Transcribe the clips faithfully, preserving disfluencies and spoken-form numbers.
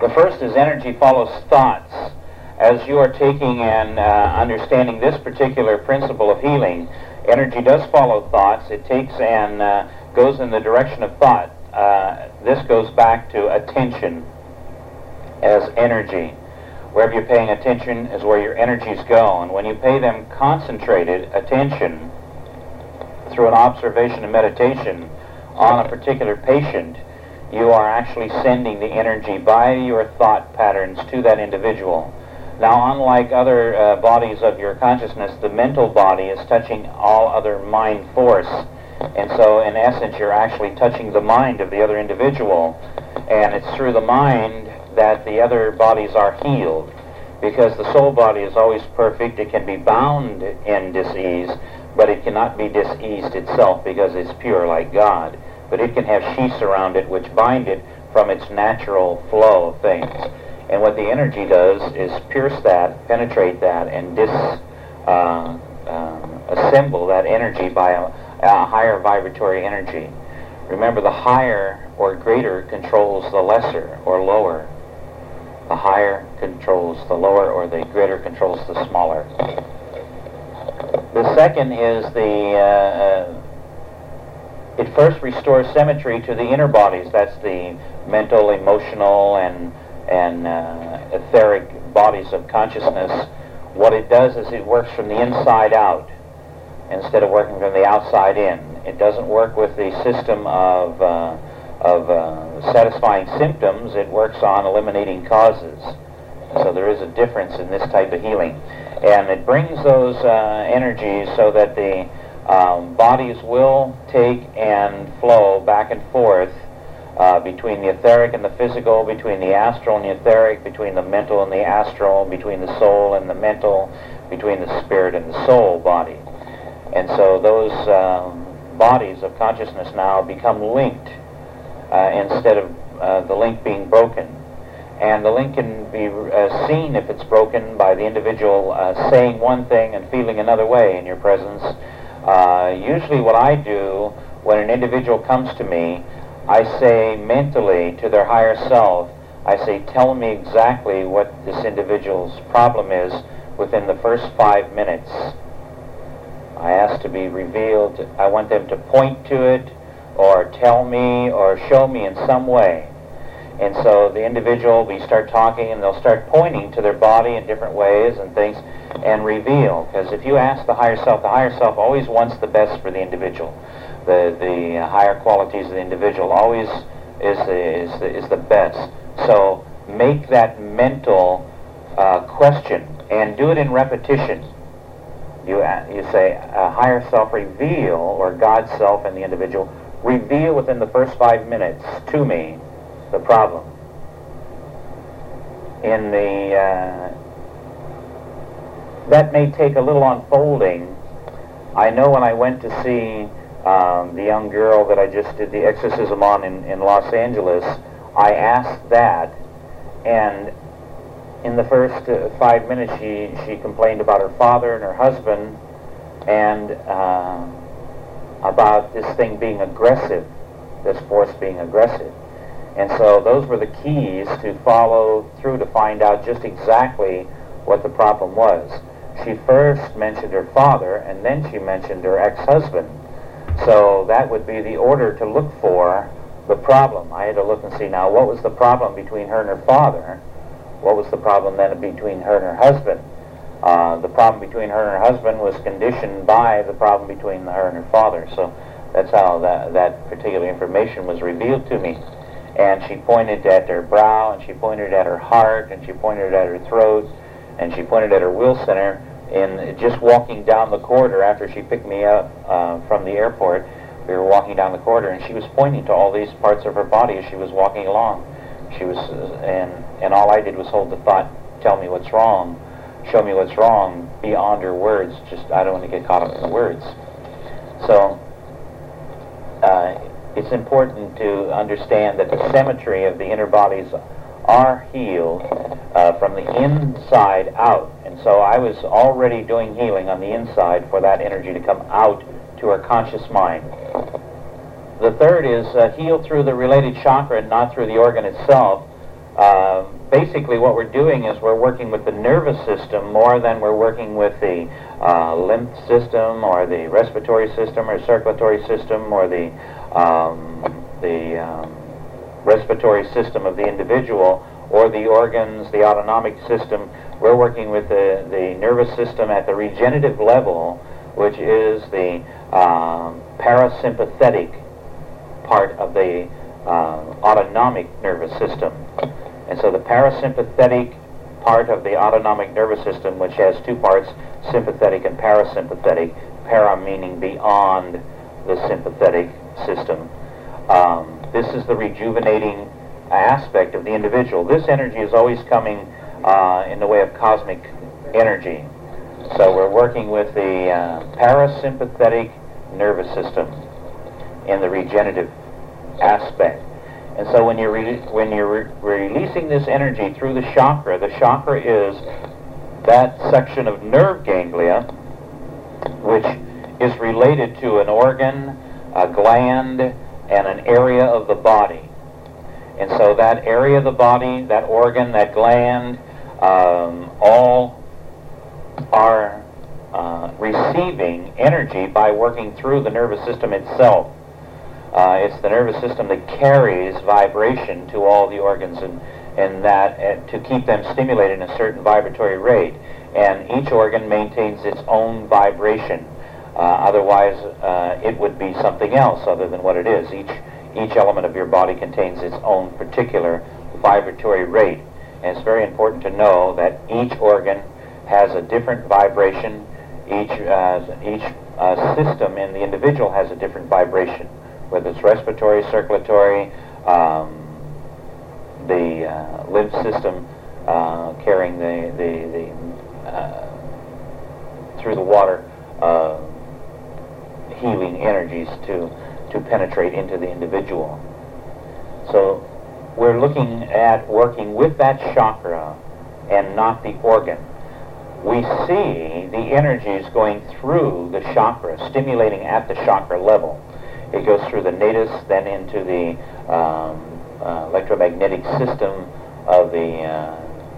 The first is energy follows thoughts. As you are taking and uh, understanding this particular principle of healing, energy does follow thoughts. It takes and uh, goes in the direction of thought. Uh, this goes back to attention as energy. Wherever you're paying attention is where your energies go. And when you pay them concentrated attention through an observation and meditation on a particular patient, you are actually sending the energy by your thought patterns to that individual. Now, unlike other uh, bodies of your consciousness, the mental body is touching all other mind force. And so, in essence, you're actually touching the mind of the other individual. And it's through the mind that the other bodies are healed. Because the soul body is always perfect. It can be bound in dis-ease, but it cannot be diseased itself because it's pure like God. But it can have sheaths around it which bind it from its natural flow of things. And what the energy does is pierce that, penetrate that, and dis, uh, um, assemble that energy by a, a higher vibratory energy. Remember, the higher or greater controls the lesser or lower. The higher controls the lower, or the greater controls the smaller. The second is the... Uh, It first restores symmetry to the inner bodies. That's the mental, emotional, and and uh, etheric bodies of consciousness. What it does is it works from the inside out instead of working from the outside in. It doesn't work with the system of uh, of uh, satisfying symptoms. It works on eliminating causes. So there is a difference in this type of healing, and it brings those uh, energies so that the Um, bodies will take and flow back and forth uh, between the etheric and the physical, between the astral and the etheric, between the mental and the astral, between the soul and the mental, between the spirit and the soul body. And so those um, bodies of consciousness now become linked uh, instead of uh, the link being broken. And the link can be uh, seen if it's broken by the individual uh, saying one thing and feeling another way in your presence. Uh, usually what I do when an individual comes to me, I say mentally to their higher self, I say, tell me exactly what this individual's problem is within the first five minutes. I ask to be revealed. I want them to point to it or tell me or show me in some way. And so the individual, we start talking and they'll start pointing to their body in different ways and things and reveal. Because if you ask the higher self, the higher self always wants the best for the individual. The the higher qualities of the individual always is the, is the, is the best. So make that mental uh, question and do it in repetition. You, uh, you say, uh, higher self reveal, or God's self and the individual, reveal within the first five minutes to me the problem. In the uh, that may take a little unfolding. I know when I went to see um, the young girl that I just did the exorcism on in, in Los Angeles, I asked that, and in the first uh, five minutes she, she complained about her father and her husband and uh, about this thing being aggressive, this force being aggressive. And so those were the keys to follow through to find out just exactly what the problem was. She first mentioned her father, and then she mentioned her ex-husband. So that would be the order to look for the problem. I had to look and see now what was the problem between her and her father. What was the problem then between her and her husband? Uh, the problem between her and her husband was conditioned by the problem between her and her father. So that's how that, that particular information was revealed to me. And she pointed at her brow, and she pointed at her heart, and she pointed at her throat, and she pointed at her will center. And just walking down the corridor after she picked me up uh, from the airport, we were walking down the corridor, and she was pointing to all these parts of her body as she was walking along. She was, uh, and and all I did was hold the thought, tell me what's wrong, show me what's wrong, beyond her words. Just I don't want to get caught up in the words. So. Uh, It's important to understand that the symmetry of the inner bodies are healed uh, from the inside out. And so I was already doing healing on the inside for that energy to come out to our conscious mind. The third is uh, heal through the related chakra and not through the organ itself. Uh, basically what we're doing is we're working with the nervous system more than we're working with the uh, lymph system or the respiratory system or circulatory system or the um, the um, respiratory system of the individual or the organs, the autonomic system. We're working with the, the nervous system at the regenerative level, which is the um, parasympathetic part of the uh, autonomic nervous system. And so the parasympathetic part of the autonomic nervous system, which has two parts, sympathetic and parasympathetic, para meaning beyond the sympathetic system. Um, this is the rejuvenating aspect of the individual. This energy is always coming uh, in the way of cosmic energy. So we're working with the uh, parasympathetic nervous system in the regenerative aspect. And so when you're re- when you're re- releasing this energy through the chakra, the chakra is that section of nerve ganglia which is related to an organ, a gland, and an area of the body. And so that area of the body, that organ, that gland, um, all are uh, receiving energy by working through the nervous system itself. Uh, it's the nervous system that carries vibration to all the organs and, and that uh, to keep them stimulated in a certain vibratory rate. And each organ maintains its own vibration. Uh, otherwise, uh, it would be something else other than what it is. Each each element of your body contains its own particular vibratory rate. And it's very important to know that each organ has a different vibration. Each uh, each uh, system in the individual has a different vibration, whether it's respiratory, circulatory, um, the uh, lymph system uh, carrying the the, the uh, through the water uh, healing energies to to penetrate into the individual. So we're looking at working with that chakra and not the organ. We see the energies going through the chakra, stimulating at the chakra level. It goes through the nadis, then into the um, uh, electromagnetic system of the uh,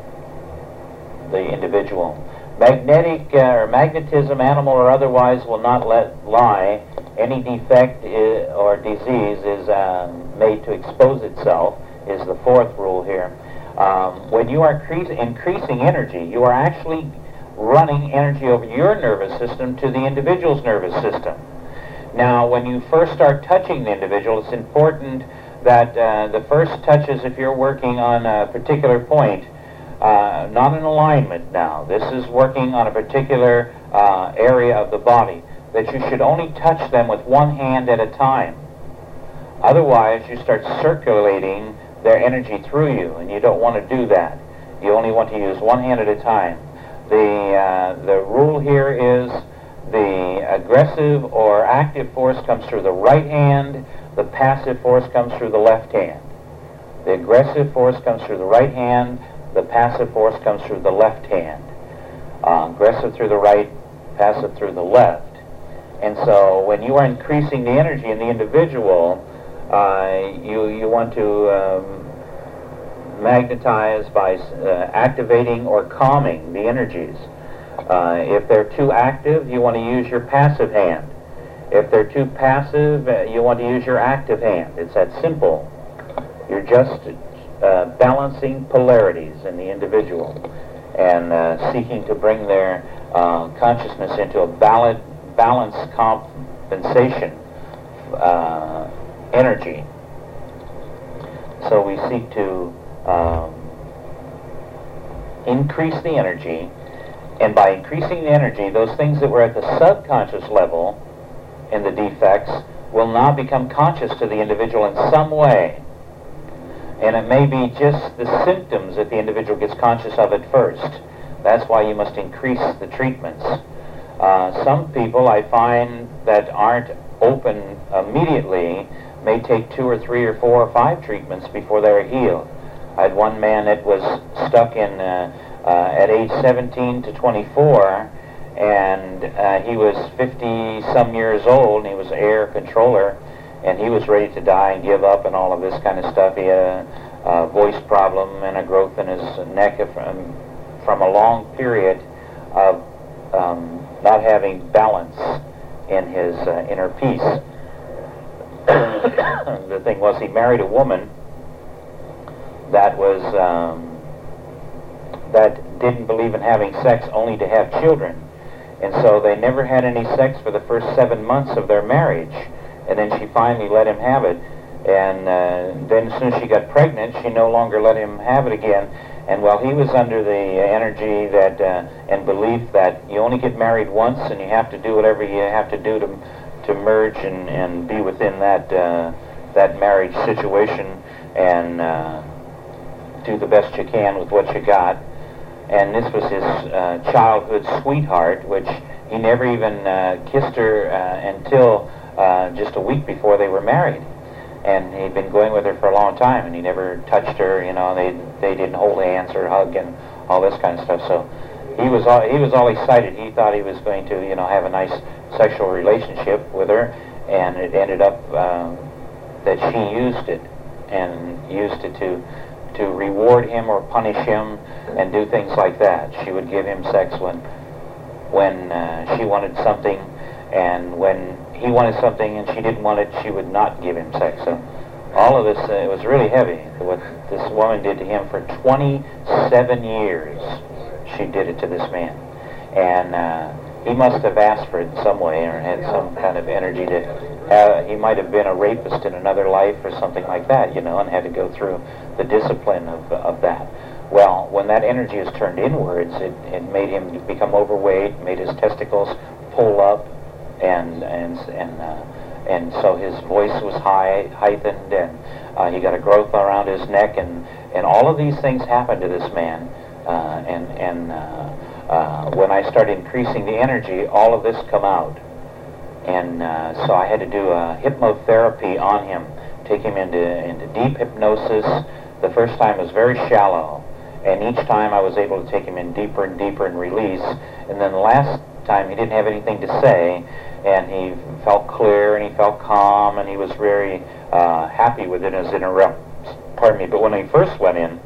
the individual. Magnetic uh, or magnetism, animal or otherwise, will not let lie. Any defect I- or disease is um, made to expose itself, is the fourth rule here. Um, when you are cre- increasing energy, you are actually running energy over your nervous system to the individual's nervous system. Now, when you first start touching the individual, it's important that uh, the first touches, if you're working on a particular point, uh, not an alignment now, this is working on a particular uh, area of the body, that you should only touch them with one hand at a time. Otherwise, you start circulating their energy through you, and you don't want to do that. You only want to use one hand at a time. The, uh, the rule here is the aggressive or active force comes through the right hand, the passive force comes through the left hand. The aggressive force comes through the right hand, the passive force comes through the left hand. Uh, aggressive through the right, passive through the left. And so when you are increasing the energy in the individual, uh, you, you want to um, magnetize by uh, activating or calming the energies. Uh, if they're too active, you want to use your passive hand. If they're too passive, uh, you want to use your active hand. It's that simple. You're just uh, balancing polarities in the individual and uh, seeking to bring their uh, consciousness into a valid, balanced compensation uh, energy. So we seek to um, increase the energy. And by increasing the energy, those things that were at the subconscious level in the defects will now become conscious to the individual in some way. And it may be just the symptoms that the individual gets conscious of at first. That's why you must increase the treatments. Uh, some people I find that aren't open immediately may take two or three or four or five treatments before they're healed. I had one man that was stuck in uh, Uh, at age seventeen to twenty-four, and uh, he was fifty some years old, and he was air controller, and he was ready to die and give up and all of this kind of stuff. He had a, uh, voice problem and a growth in his neck from, from a long period of um, not having balance in his uh, inner peace. The thing was, he married a woman that was um, that didn't believe in having sex only to have children, and so they never had any sex for the first seven months of their marriage, and then she finally let him have it, and uh, then as soon as she got pregnant, she no longer let him have it again. And while he was under the energy that uh, and belief that you only get married once and you have to do whatever you have to do to to merge and, and be within that uh, that marriage situation and uh, do the best you can with what you got. And this was his uh, childhood sweetheart, which he never even uh, kissed her uh, until uh, just a week before they were married. And he'd been going with her for a long time, and he never touched her. You know, they they didn't hold hands or hug and all this kind of stuff. So he was all he was all excited. He thought he was going to, you know, have a nice sexual relationship with her, and it ended up um, that she used it and used it to to reward him or punish him and do things like that. She would give him sex when when uh, she wanted something, and when he wanted something and she didn't want it, she would not give him sex. So all of this, uh, it was really heavy. What this woman did to him for twenty-seven years, she did it to this man. And uh, he must have asked for it in some way or had some kind of energy to have, he might have been a rapist in another life or something like that, you know, and had to go through the discipline of, of that. Well, when that energy is turned inwards, it, it made him become overweight, made his testicles pull up, and and and uh, and so his voice was high, heightened, and uh, he got a growth around his neck, and and all of these things happened to this man. Uh, and and uh, uh, when I started increasing the energy, all of this come out, and uh, so I had to do a hypnotherapy on him, take him into into deep hypnosis. The first time was very shallow, and each time I was able to take him in deeper and deeper and release. And then the last time he didn't have anything to say, and he felt clear and he felt calm, and he was very uh, happy with it as an interrupt. Pardon me. But when he first went in,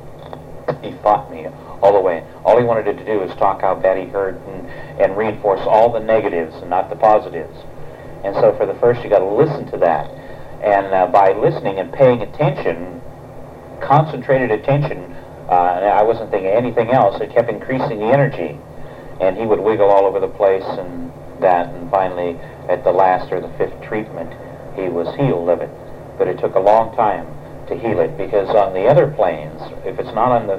he fought me all the way. All he wanted to do was talk how bad he hurt and, and reinforce all the negatives and not the positives. And so for the first, you got to listen to that, and uh, by listening and paying attention, concentrated attention. Uh, I wasn't thinking anything else. It kept increasing the energy, and he would wiggle all over the place and that, and finally, at the last or the fifth treatment, he was healed of it. But it took a long time to heal it, because on the other planes, if it's not on the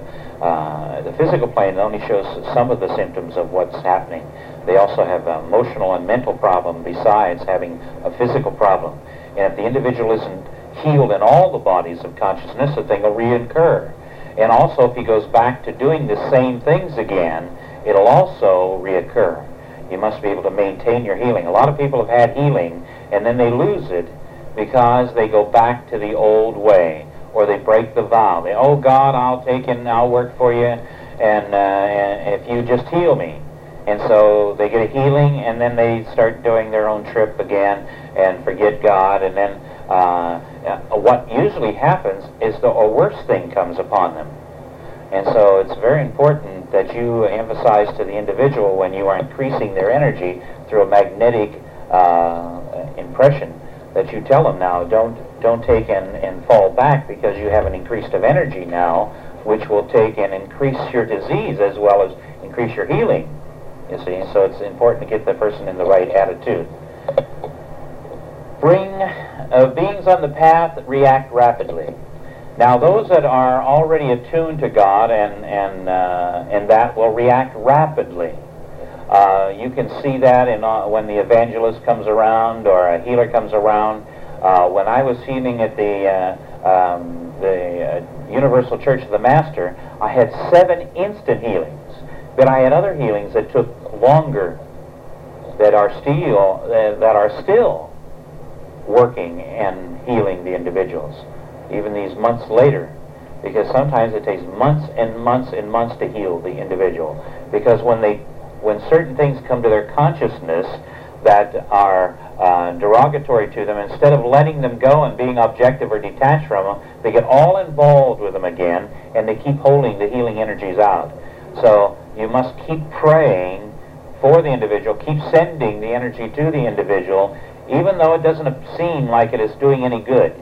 uh, the physical plane, it only shows some of the symptoms of what's happening. They also have an emotional and mental problem besides having a physical problem. And if the individual isn't healed in all the bodies of consciousness, the thing will reoccur. And also, if he goes back to doing the same things again, it'll also reoccur. You must be able to maintain your healing. A lot of people have had healing, and then they lose it because they go back to the old way, or they break the vow. They, oh God, I'll take and I'll work for you, and, uh, and if you just heal me. And so they get a healing, and then they start doing their own trip again and forget God, and then uh, what usually happens is the a worse thing comes upon them. And so it's very important that you emphasize to the individual, when you are increasing their energy through a magnetic uh, impression, that you tell them, now don't don't take and, and fall back, because you have an increase of energy now, which will take and increase your disease as well as increase your healing. You see, so it's important to get the person in the right attitude. Bring uh, beings on the path react rapidly. Now, those that are already attuned to God and and uh, and that will react rapidly. Uh, you can see that in uh, when the evangelist comes around or a healer comes around. Uh, when I was healing at the uh, um, the uh, Universal Church of the Master, I had seven instant healings, but I had other healings that took longer, that are still uh, that are still working and healing the individuals, even these months later, because sometimes it takes months and months and months to heal the individual, because when they when certain things come to their consciousness, that are uh, derogatory to them, instead of letting them go and being objective or detached from them, they get all involved with them again, and they keep holding the healing energies out. So you must keep praying for the individual, keep sending the energy to the individual, even though it doesn't seem like it is doing any good.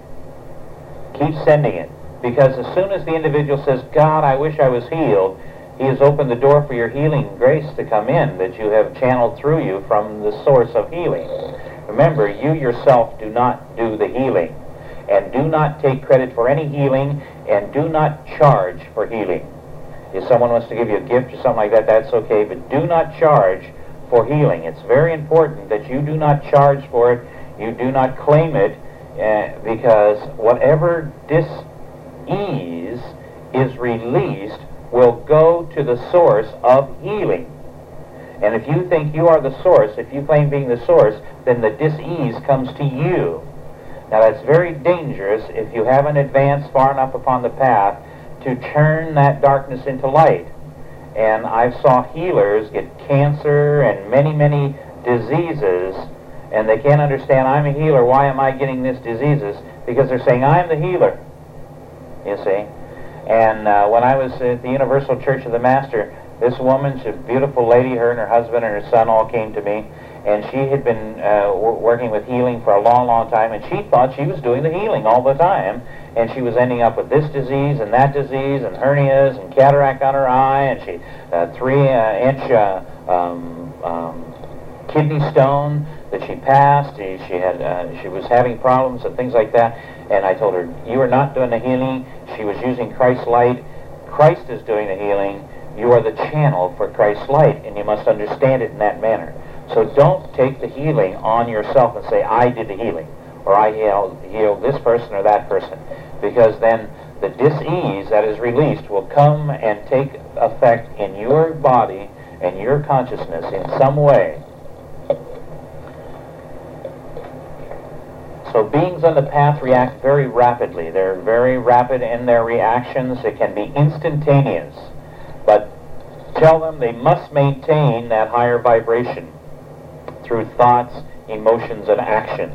Keep sending it, because as soon as the individual says, God, I wish I was healed, He has opened the door for your healing grace to come in, that you have channeled through you from the source of healing. Remember, you yourself do not do the healing, and do not take credit for any healing, and do not charge for healing. If someone wants to give you a gift or something like that, that's okay, but do not charge for healing. It's very important that you do not charge for it, you do not claim it, uh, because whatever dis-ease is released will go to the source of healing. And if you think you are the source, if you claim being the source, then the dis-ease comes to you. Now that's very dangerous if you haven't advanced far enough upon the path to turn that darkness into light. And I saw healers get cancer and many, many diseases, and they can't understand, I'm a healer, why am I getting these diseases? Because they're saying, I'm the healer, you see. And uh, when I was at the Universal Church of the Master, this woman, she's a beautiful lady, her and her husband and her son all came to me, and she had been uh, working with healing for a long, long time, and she thought she was doing the healing all the time, and she was ending up with this disease and that disease and hernias and cataract on her eye, and she uh, three-inch uh, um, um, kidney stone that she passed. She, she had uh, she was having problems and things like that, and I told her, you are not doing the healing. She was using Christ's light. Christ is doing the healing. You are the channel for Christ's light, and you must understand it in that manner. So don't take the healing on yourself and say, I did the healing, or I healed, healed this person or that person, because then the dis-ease that is released will come and take effect in your body and your consciousness in some way. So beings on the path react very rapidly. They're very rapid in their reactions. It can be instantaneous. But tell them they must maintain that higher vibration through thoughts, emotions, and actions.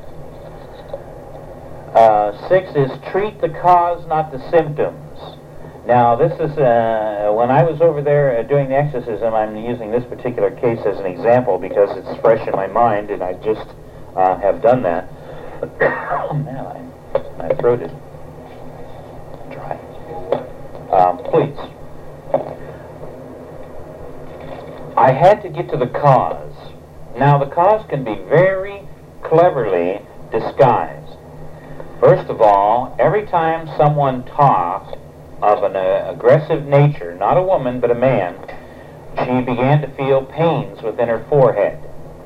Uh, six is treat the cause, not the symptoms. Now, this is, uh, when I was over there uh, doing the exorcism, I'm using this particular case as an example because it's fresh in my mind, and I just uh, have done that. Oh, man, I, my throat is dry. Um, please. I had to get to the cause. Now, the cause can be very cleverly disguised. First of all, every time someone talked of an uh, aggressive nature, not a woman, but a man, she began to feel pains within her forehead.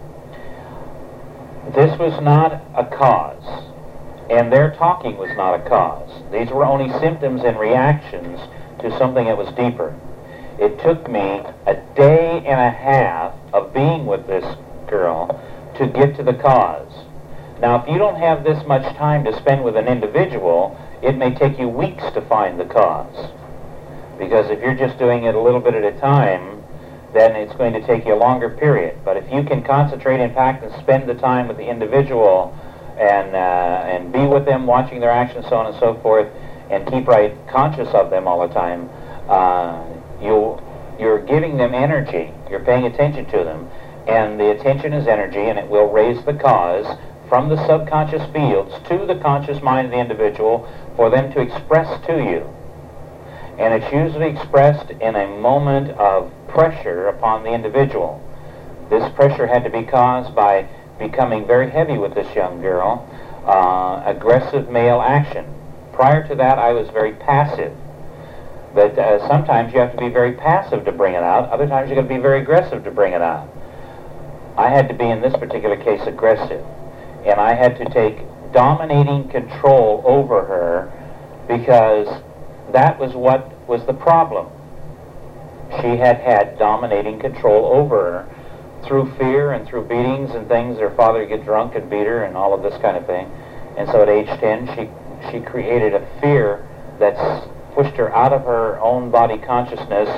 This was not a cause, and their talking was not a cause. These were only symptoms and reactions to something that was deeper. It took me a day and a half of being with this girl to get to the cause. Now, if you don't have this much time to spend with an individual, it may take you weeks to find the cause. Because if you're just doing it a little bit at a time, then it's going to take you a longer period. But if you can concentrate, in fact, and spend the time with the individual and uh, and be with them, watching their actions, so on and so forth, and keep right conscious of them all the time, uh, you you're giving them energy. You're paying attention to them. And the attention is energy, and it will raise the cause from the subconscious fields to the conscious mind of the individual for them to express to you. And it's usually expressed in a moment of pressure upon the individual. This pressure had to be caused by becoming very heavy with this young girl, uh, aggressive male action. Prior to that, I was very passive. But uh, sometimes you have to be very passive to bring it out. Other times you've got to be very aggressive to bring it out. I had to be, in this particular case, aggressive. And I had to take dominating control over her because that was what was the problem. She had had dominating control over her through fear and through beatings and things. Her father would get drunk and beat her and all of this kind of thing. And so at age ten, she, she created a fear that pushed her out of her own body consciousness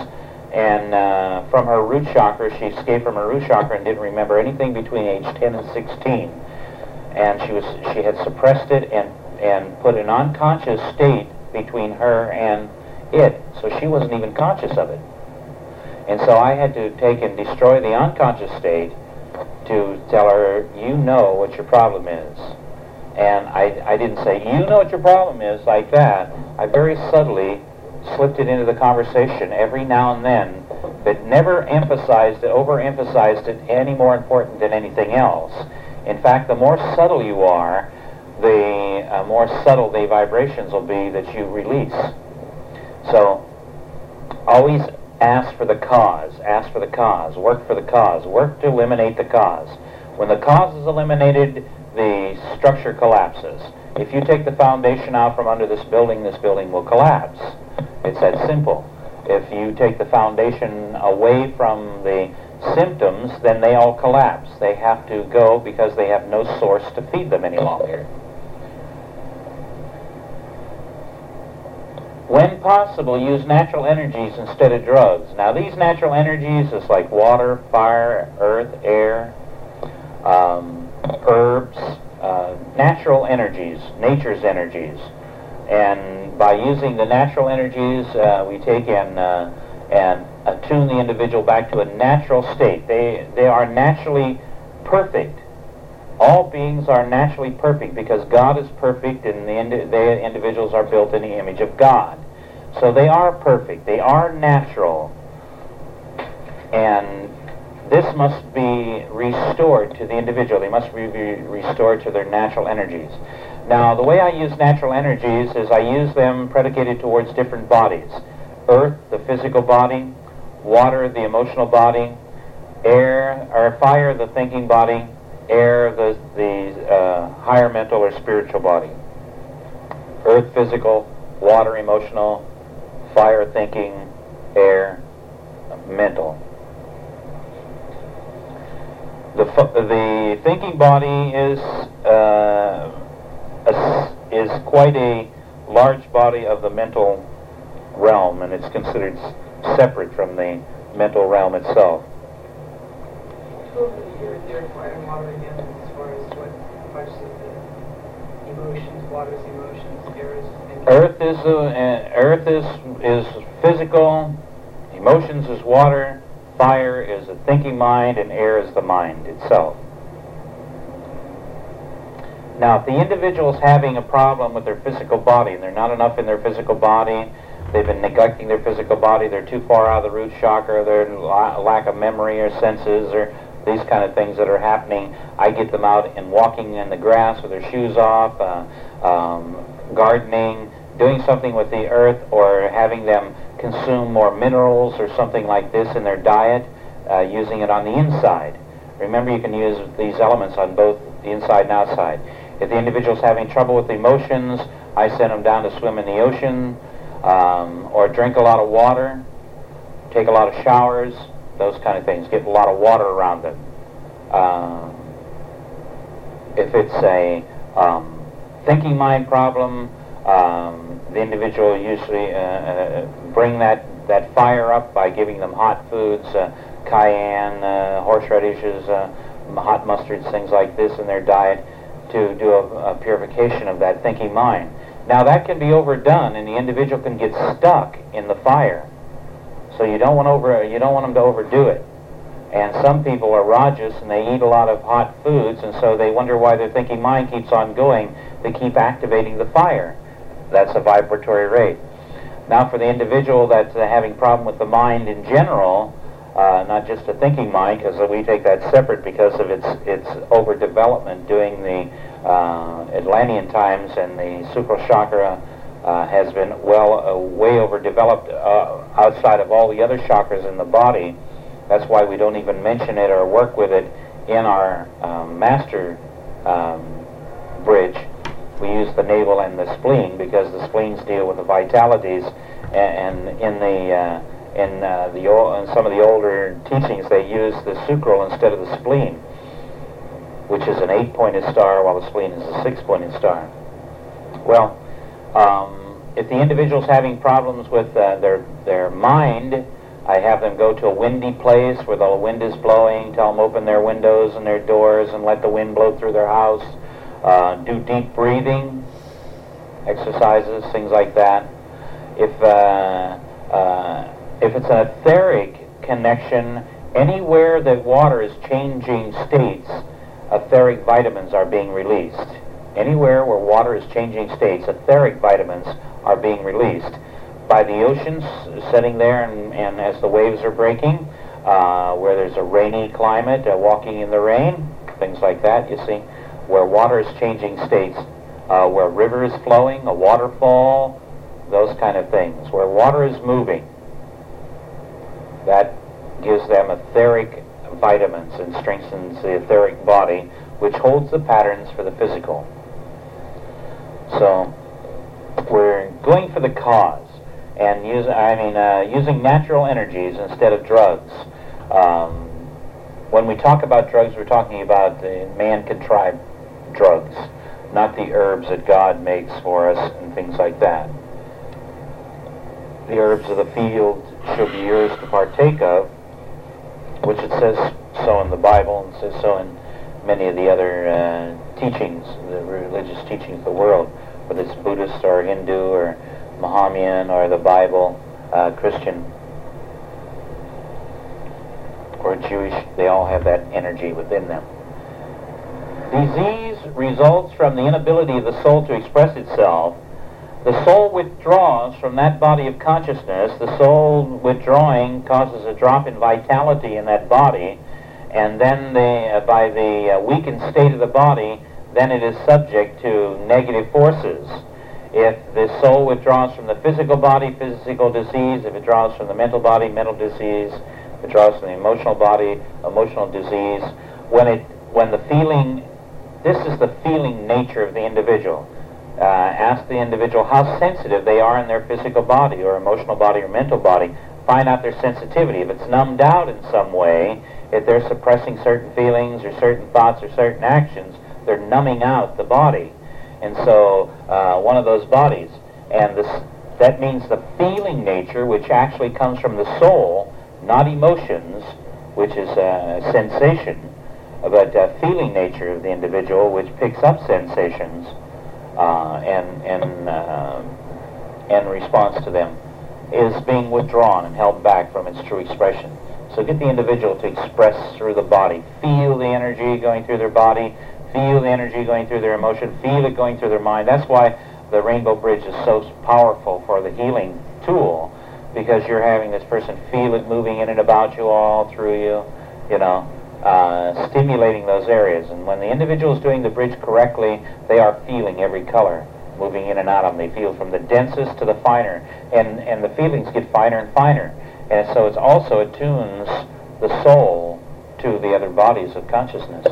And uh, from her root chakra, she escaped from her root chakra and didn't remember anything between age ten and sixteen. And she was she had suppressed it and, and put an unconscious state between her and it. So she wasn't even conscious of it. And so I had to take and destroy the unconscious state to tell her, you know what your problem is. And I, I didn't say, you know what your problem is, like that. I very subtly slipped it into the conversation every now and then, but never emphasized it, overemphasized it any more important than anything else. In fact, the more subtle you are, the uh, more subtle the vibrations will be that you release. So, always ask for the cause, ask for the cause, work for the cause, work to eliminate the cause. When the cause is eliminated, the structure collapses. If you take the foundation out from under this building, this building will collapse. It's that simple. If you take the foundation away from the symptoms, then they all collapse. They have to go because they have no source to feed them any longer. When possible, use natural energies instead of drugs. Now, these natural energies is like water, fire, earth, air, um, herbs, uh, natural energies, nature's energies. And by using the natural energies, uh, we take and, uh, and attune the individual back to a natural state. They, they are naturally perfect. All beings are naturally perfect because God is perfect and the, indi- the individuals are built in the image of God. So they are perfect. They are natural. And this must be restored to the individual. They must be restored to their natural energies. Now, the way I use natural energies is I use them predicated towards different bodies. Earth, the physical body; water, the emotional body; air, or fire, the thinking body; air, the, the uh, higher mental or spiritual body. Earth, physical; water, emotional; fire, thinking; air, mental. The, the thinking body is uh, a, is quite a large body of the mental realm, and it's considered separate from the mental realm itself. Go over the earth, air, fire, and water again, as far as what parts of the emotions, water is emotions, air is thinking. Earth is uh, earth is is physical, emotions is water, fire is a thinking mind, and air is the mind itself. Now, if the individual is having a problem with their physical body, and they're not enough in their physical body, they've been neglecting their physical body, they're too far out of the root chakra, they're la- lack of memory or senses, or these kind of things that are happening, I get them out and walking in the grass with their shoes off, uh, um, gardening, doing something with the earth, or having them consume more minerals or something like this in their diet, uh, using it on the inside. Remember, you can use these elements on both the inside and outside. If the individual's having trouble with emotions, I send them down to swim in the ocean, um, or drink a lot of water, take a lot of showers, those kind of things. Get a lot of water around them. Um, if it's a um, thinking mind problem, um, the individual usually uh, uh, bring that, that fire up by giving them hot foods, uh, cayenne, uh, horseradishes, uh, hot mustards, things like this in their diet, to do a, a purification of that thinking mind. Now, that can be overdone, and the individual can get stuck in the fire. So you don't want over you don't want them to overdo it. And some people are rajas, and they eat a lot of hot foods, and so they wonder why their thinking mind keeps on going. They keep activating the fire. That's a vibratory rate. Now, for the individual that's uh, having problem with the mind in general, uh, not just a thinking mind, because we take that separate because of its its overdevelopment during the uh, Atlantean times, and the sacral chakra uh, has been well uh, way overdeveloped uh, outside of all the other chakras in the body. That's why we don't even mention it or work with it in our um, master um, bridge. We use the navel and the spleen because the spleens deal with the vitalities, and, and in the uh, in uh, the old, in some of the older teachings they use the sacral instead of the spleen, which is an eight-pointed star, while the spleen is a six-pointed star. Well, um, if the individual's having problems with uh, their their mind, I have them go to a windy place where the wind is blowing, tell them open their windows and their doors and let the wind blow through their house. Uh, do deep breathing exercises, things like that. If, uh, uh, if it's an etheric connection, anywhere that water is changing states, etheric vitamins are being released. Anywhere where water is changing states, etheric vitamins are being released. By the oceans, sitting there and, and as the waves are breaking, uh, where there's a rainy climate, uh, walking in the rain, things like that, you see, where water is changing states, uh, where a river is flowing, a waterfall, those kind of things, where water is moving. That gives them etheric vitamins and strengthens the etheric body, which holds the patterns for the physical. So we're going for the cause and use, I mean, uh, using natural energies instead of drugs. Um, when we talk about drugs, we're talking about the man-contrived drugs, not the herbs that God makes for us and things like that. The herbs of the field should be yours to partake of, which it says so in the Bible and says so in many of the other uh, teachings, the religious teachings of the world, whether it's Buddhist or Hindu or Mohammedan or the Bible, uh, Christian or Jewish, they all have that energy within them. Disease results from the inability of the soul to express itself. The soul withdraws from that body of consciousness. The soul withdrawing causes a drop in vitality in that body, and then the, uh, by the uh, weakened state of the body, then it is subject to negative forces. If the soul withdraws from the physical body, physical disease. If it draws from the mental body, mental disease. If it draws from the emotional body, emotional disease. When it, when the feeling, this is the feeling nature of the individual. Uh, ask the individual how sensitive they are in their physical body or emotional body or mental body. Find out their sensitivity. If it's numbed out in some way, if they're suppressing certain feelings or certain thoughts or certain actions, they're numbing out the body. And so uh, one of those bodies. And this, that means the feeling nature, which actually comes from the soul, not emotions, which is a sensation, but uh, feeling nature of the individual, which picks up sensations Uh, and and uh, and response to them, is being withdrawn and held back from its true expression. So get the individual to express through the body. Feel the energy going through their body. Feel the energy going through their emotion. Feel it going through their mind. That's why the Rainbow Bridge is so powerful for the healing tool, because you're having this person feel it moving in and about you, all through you, you know. Uh, stimulating those areas. And when the individual is doing the bridge correctly, they are feeling every color moving in and out of them. They feel from the densest to the finer, and, and the feelings get finer and finer. And so it also attunes the soul to the other bodies of consciousness.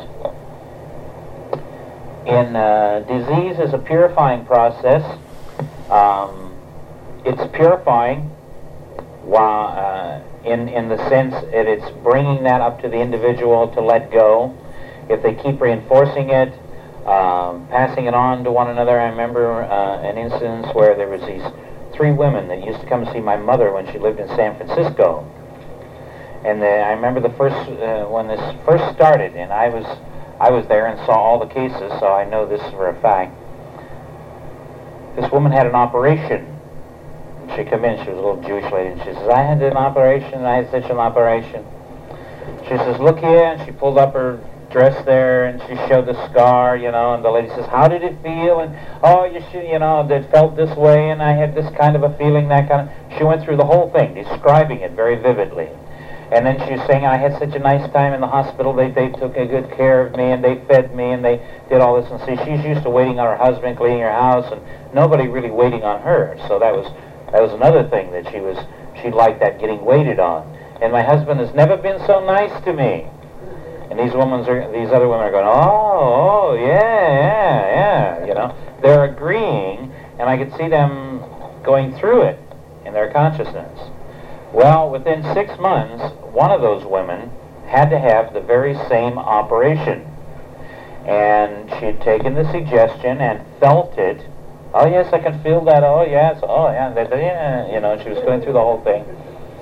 In uh, disease is a purifying process. Um, it's purifying while uh, in, in the sense that it's bringing that up to the individual to let go. If they keep reinforcing it, um, passing it on to one another. I remember uh, an instance where there was these three women that used to come to see my mother when she lived in San Francisco. And the, I remember the first, uh, when this first started, and I was, I was there and saw all the cases, so I know this for a fact. This woman had an operation. She came in, she was a little Jewish lady, and she says, I had an operation, I had such an operation. She says, look here, and she pulled up her dress there, and she showed the scar, you know, and the lady says, how did it feel? And, oh, you should, you know, it felt this way, and I had this kind of a feeling, that kind of, she went through the whole thing, describing it very vividly. And then she was saying, I had such a nice time in the hospital, they, they took a good care of me, and they fed me, and they did all this, and see, she's used to waiting on her husband, cleaning her house, and nobody really waiting on her, so that was... That was another thing that she was, she liked that, getting waited on. And my husband has never been so nice to me. And these women are, these other women are going, oh, oh, yeah, yeah, yeah, you know. They're agreeing, and I could see them going through it in their consciousness. Well, within six months, one of those women had to have the very same operation. And she had taken the suggestion and felt it. Oh, yes, I can feel that. Oh, yes. Oh, yeah. That, yeah. You know, she was going through the whole thing.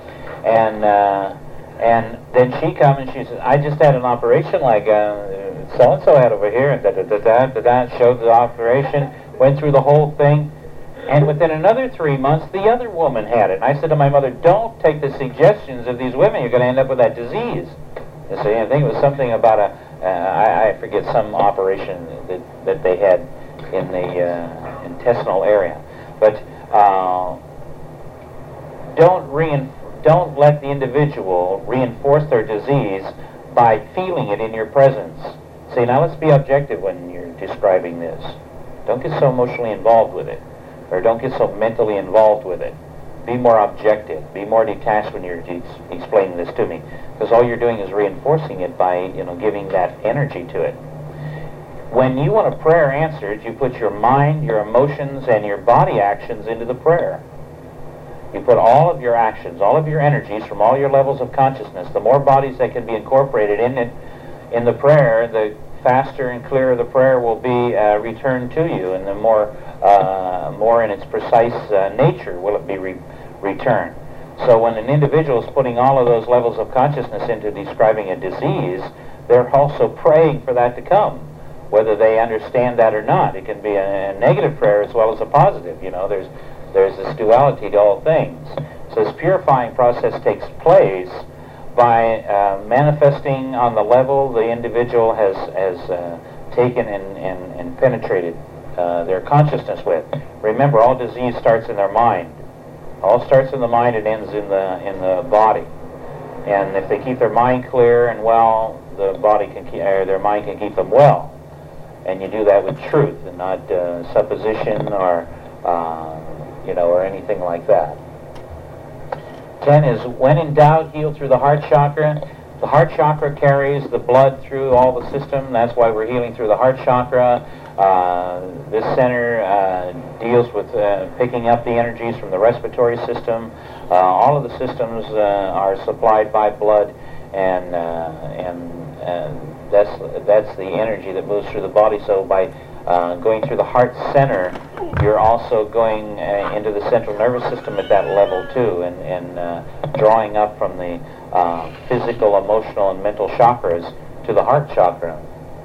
And uh, and then she comes and she says, I just had an operation like uh, so-and-so had over here, and da-da-da-da-da-da, showed the operation, went through the whole thing. And within another three months, the other woman had it. And I said to my mother, don't take the suggestions of these women. You're going to end up with that disease. You see, I think it was something about a, uh, I, I forget, some operation that, that they had in the uh, intestinal area. But uh, don't rein, don't let the individual reinforce their disease by feeling it in your presence. See, now let's be objective when you're describing this. Don't get so emotionally involved with it. Or don't get so mentally involved with it. Be more objective. Be more detached when you're de- explaining this to me, because all you're doing is reinforcing it by, you know, giving that energy to it. When you want a prayer answered, you put your mind, your emotions, and your body actions into the prayer. You put all of your actions, all of your energies from all your levels of consciousness. The more bodies that can be incorporated in it, in the prayer, the faster and clearer the prayer will be uh, returned to you, and the more uh, more in its precise uh, nature will it be re- returned. So when an individual is putting all of those levels of consciousness into describing a disease, they're also praying for that to come, whether they understand that or not. It can be a, a negative prayer as well as a positive. You know, there's there's this duality to all things. So this purifying process takes place by uh, manifesting on the level the individual has, has uh, taken and, and, and penetrated uh, their consciousness with. Remember, all disease starts in their mind. All starts in the mind and ends in the in the body. And if they keep their mind clear and well, the body can keep, or their mind can keep them well. And you do that with truth and not uh, supposition or uh, you know or anything like that. Ten is, when in doubt, heal through the heart chakra. The heart chakra carries the blood through all the system. That's why we're healing through the heart chakra. Uh, this center uh, deals with uh, picking up the energies from the respiratory system. Uh, all of the systems uh, are supplied by blood, and uh, and and that's that's the energy that moves through the body. So by uh, going through the heart center, you're also going uh, into the central nervous system at that level too, and, and uh, drawing up from the uh, physical, emotional, and mental chakras to the heart chakra.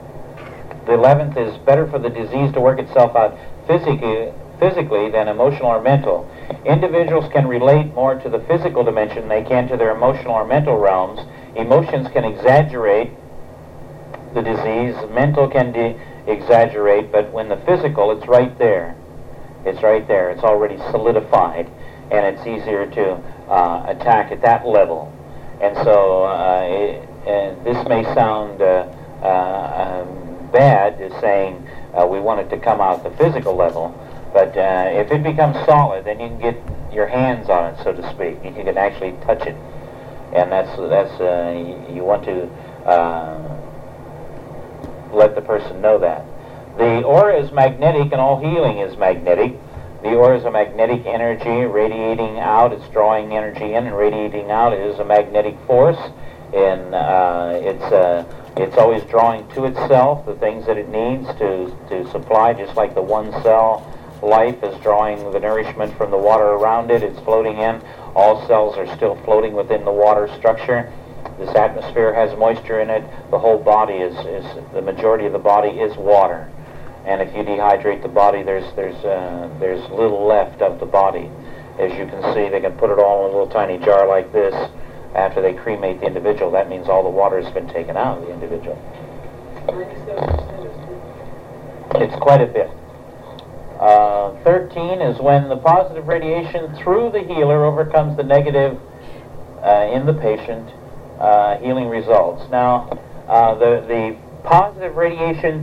The eleventh is, better for the disease to work itself out physically, physically than emotional or mental. Individuals can relate more to the physical dimension than they can to their emotional or mental realms. Emotions can exaggerate the disease. Mental can de- exaggerate, but when the physical, it's right there. It's right there. It's already solidified, and it's easier to uh, attack at that level. And so uh, it, uh, this may sound uh, uh, um, bad, is saying uh, we want it to come out the physical level, but uh, if it becomes solid, then you can get your hands on it, so to speak. You can actually touch it, and that's that's uh, you, you want to uh, let the person know that. The aura is magnetic, and all healing is magnetic. The aura is a magnetic energy radiating out. It's drawing energy in and radiating out. It is a magnetic force, and uh, it's uh, it's always drawing to itself the things that it needs to to supply. Just like the one cell life is drawing the nourishment from the water around it, it's floating in. All cells are still floating within the water structure. This atmosphere has moisture in it. The whole body is is the majority of the body is water. And if you dehydrate the body, there's there's uh, there's little left of the body. As you can see, they can put it all in a little tiny jar like this. After they cremate the individual, that means all the water has been taken out of the individual. It's quite a bit. Uh, thirteen is when the positive radiation through the healer overcomes the negative uh, in the patient. Uh, healing results. Now, uh, the the positive radiation